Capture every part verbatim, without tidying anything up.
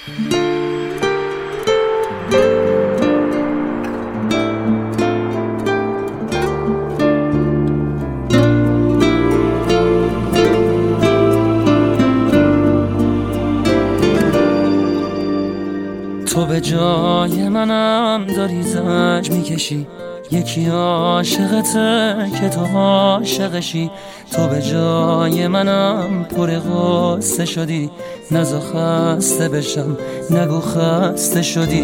تو به جای منم داری زنج میکشی، یکی عاشقته که تو عاشقشی. تو به جای منم پر غصه شدی، نزا خسته بشم نگو خسته شدی.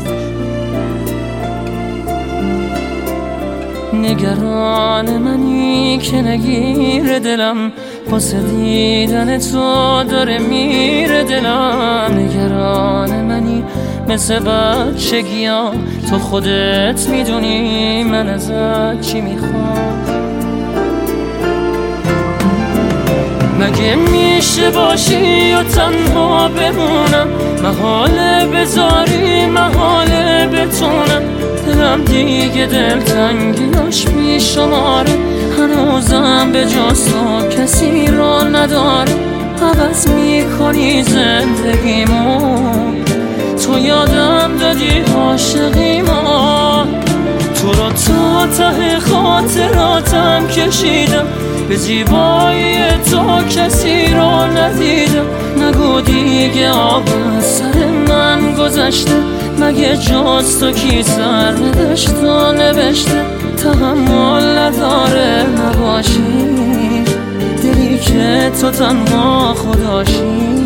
نگران منی که نگیر دلم، واسه دیدن تو داره میره دلم. نگران منی مثل بچگیام، تو خودت میدونی من ازت چی میخوام. مگه میشه باشی و تنها بمونم، محاله بذاری محاله بتونم. دلم دیگه دلتنگیاش میشماره، هنوزم به جز تو کسی را نداره. عوض میکنی زندگیمو، تو یادم دادی عاشقیمو. تو رو تا ته خاطراتم کشیدم، به زیبایی تو کسی رو ندیدم. نگو دیگه آب از سر من گذشته، مگه جز تو کی سر نداشت و نوشته. تحمل نداره نباشی، دلی که تو تنها خداشی.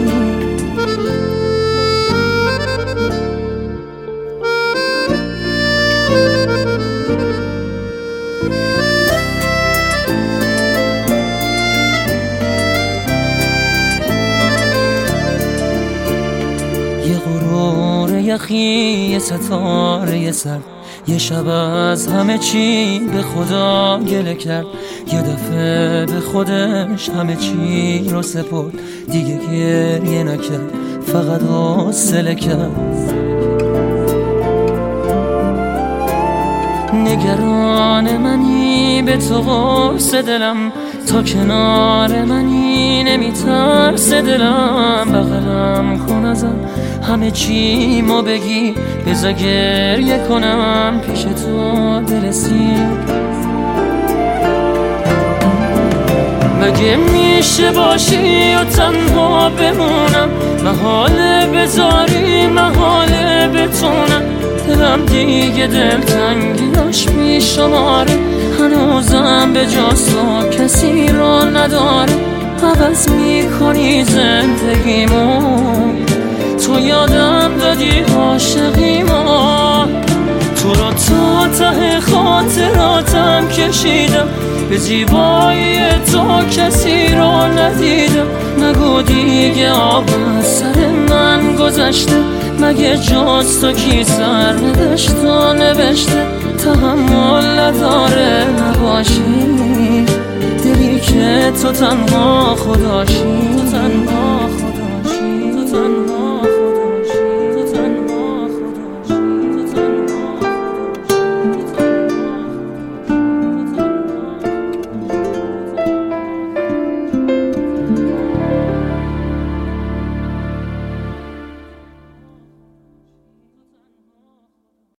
یه غرور یخی، یه ستاره سر، یه شب از همه چی به خدا گله کرد. یه دفعه به خودش همه چی رو سپرد، دیگه گریه نکرد فقط حوصله کرد. نگران منی به تو قرص دلم، تا کنار منی نمیترس دلم. بغلم کن ازم همه چی مو بگی، بذار گریه کنم پیش تو دل سیر. مگه میشه باشی و تنها بمونم، محاله بذاری محاله بتونم. دلم دیگه دلتنگیاش میشماره، هنوزم به جز تو کسی را نداره. عوض میکنی زندگیمو، تو یادم دادی عاشقیمو. تو رو تا ته خاطراتم کشیدم، به زیبایی تو کسی رو ندیدم. نگو دیگه آب از سر من گذشته، مگه جز تو کی سر نداشت و نوشته. تحمل نداره نباشی، دلی که تو تنها خداشی.